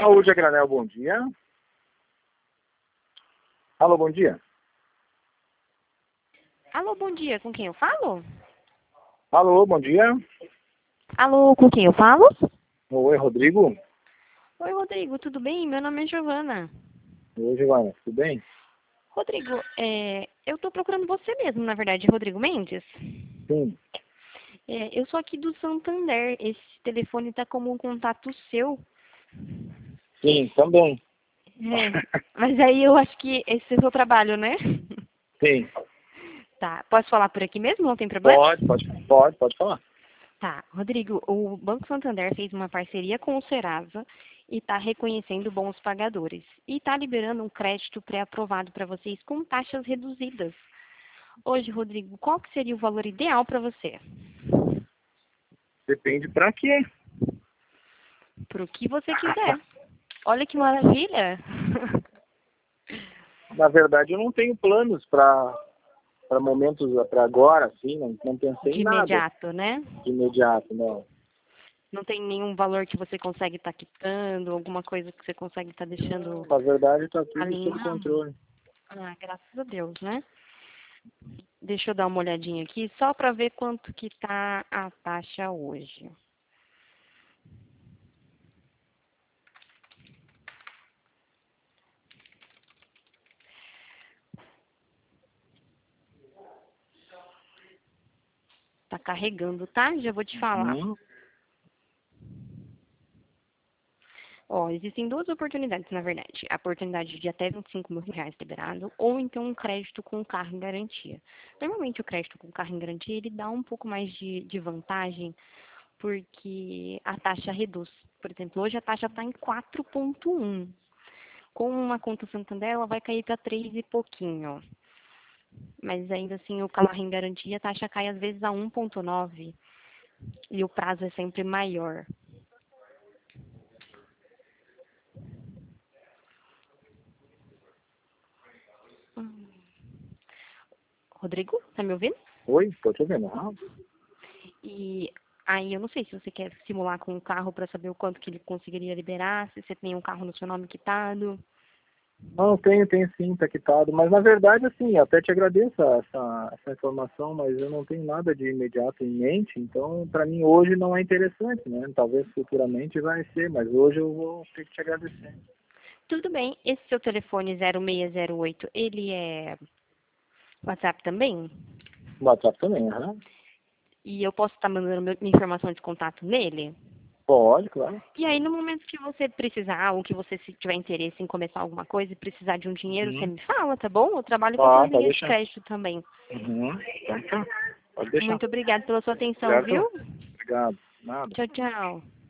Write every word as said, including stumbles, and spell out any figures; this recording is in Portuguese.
Saúde a granel, bom dia. Alô, bom dia. Alô, bom dia. Com quem eu falo? Alô, bom dia. Alô, com quem eu falo? Oi, Rodrigo. Oi, Rodrigo. Tudo bem? Meu nome é Giovana. Oi, Giovana, tudo bem? Rodrigo, é, eu estou procurando você mesmo, na verdade, Rodrigo Mendes. Sim. É, eu sou aqui do Santander. Esse telefone está como um contato seu. Sim, também. É, mas aí eu acho que esse é o seu trabalho, né? Sim. Tá. Posso falar por aqui mesmo? Não tem problema? Pode, pode, pode, pode falar. Tá. Rodrigo, o Banco Santander fez uma parceria com o Serasa e está reconhecendo bons pagadores. E está liberando um crédito pré-aprovado para vocês com taxas reduzidas. Hoje, Rodrigo, qual que seria o valor ideal para você? Depende pra quê. Para o que você quiser. Olha que maravilha! Na verdade, eu não tenho planos para para momentos, para agora, assim, não, não pensei De em nada imediato, né? de imediato, não. Não tem nenhum valor que você consegue estar quitando, alguma coisa que você consegue estar deixando Na verdade, está tudo sob alinhado? controle. Ah, graças a Deus, né? Deixa eu dar uma olhadinha aqui, só para ver quanto que tá a taxa hoje. Tá carregando, tá? Já vou te falar. Uhum. Ó, existem duas oportunidades, na verdade. A oportunidade de até vinte e cinco mil reais liberado, ou então um crédito com carro em garantia. Normalmente o crédito com carro em garantia, ele dá um pouco mais de, de vantagem, porque a taxa reduz. Por exemplo, hoje a taxa está em quatro vírgula um. Com uma conta Santander, ela vai cair para três e pouquinho. Mas ainda assim, o carro em garantia, a taxa cai às vezes a um vírgula nove. E o prazo é sempre maior. Hum. Rodrigo, tá me ouvindo? Oi, estou te ouvindo. Ah, E aí eu não sei se você quer simular com o carro para saber o quanto que ele conseguiria liberar, se você tem um carro no seu nome quitado. não, tenho, tenho sim, está quitado. Mas na verdade, assim, até te agradeço essa, essa informação, mas eu não tenho nada de imediato em mente, então para mim hoje não é interessante, né? Talvez futuramente vai ser, mas hoje eu vou ter que te agradecer. Tudo bem, esse seu telefone zero seis zero oito, ele é WhatsApp também? WhatsApp também, aham. E eu posso estar mandando meu- minha informação de contato nele? Pode, claro. E aí, no momento que você precisar, ou que você se tiver interesse em começar alguma coisa e precisar de um dinheiro, você Uhum. me fala, tá bom? Eu trabalho com Tá, essas pode linhas de deixar. crédito também. Uhum. Tá, tá. Pode deixar. Muito obrigada pela sua atenção, Certo? viu? Obrigado. Nada. Tchau, tchau.